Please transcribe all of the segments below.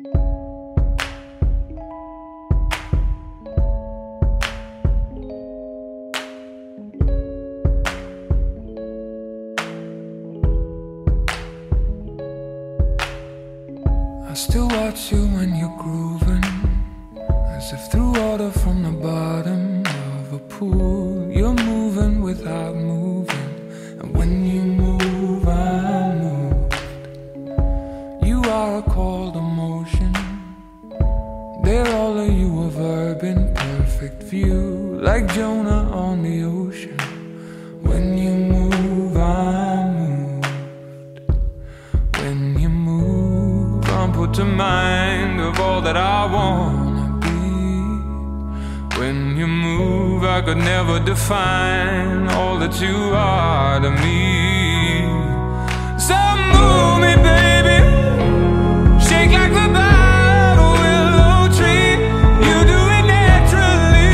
I still watch you when you're grooving, as if through water from the bottom of a pool. You're moving without moving, and when you move, I'm moved. You are a cold emotion, there all of you a verb in perfect view, like Jonah on the ocean. When you move, I'm moved. When you move, I'm put to mind of all that I wanna be. When you move, I could never define all that you are to me. So move me, baby, shake like the bough of a willow tree. You do it naturally.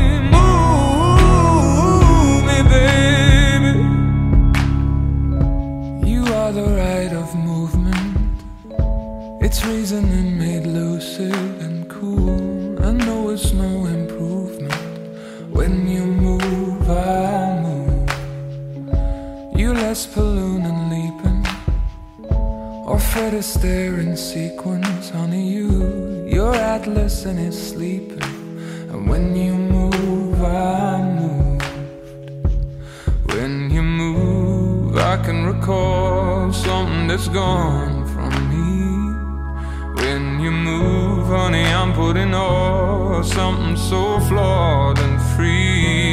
Move me, baby. You are the rite of movement, it's reasoning made lucid and cool. I know it's no improvement. When you move, I move. You less balloon and leaping, or Fred Astaire in sequence. Honey, you're Atlas and it's sleeping. And when you move, I move. When you move, I can recall something that's gone from me. When you move, honey, I'm putting all something so flawed and free.